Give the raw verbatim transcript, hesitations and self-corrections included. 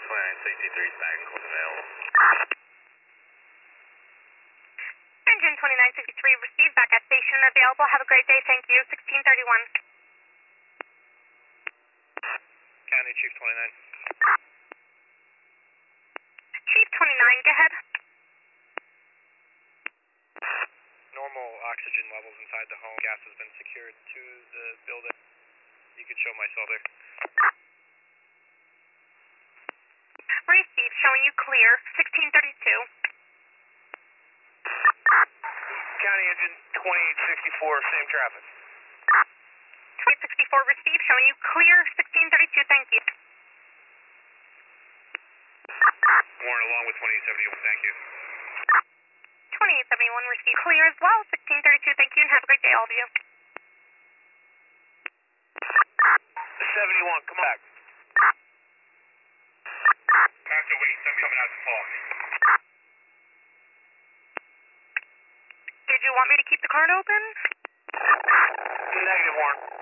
twenty-nine sixty-three, Stack and Close available. Engine twenty-nine sixty-three, received, back at station available. Have a great day, thank you. sixteen thirty-one. County Chief twenty-nine. Chief twenty-nine, go ahead. Normal oxygen levels inside the home. Gas has been secured to the building. You could show my cell there. Received, showing you clear. sixteen thirty-two. County Engine twenty-eight sixty-four, same traffic. twenty-eight sixty-four, received, showing you clear. sixteen thirty-two, thank you. Warren along with twenty-eight seventy-one, thank you. twenty-eight seventy-one, received, clear as well. sixteen thirty-two, thank you, and have a great day, all of you. seventy-one, come back. Master wait, somebody coming out to follow me. Did you want me to keep the card open? Negative, Warren.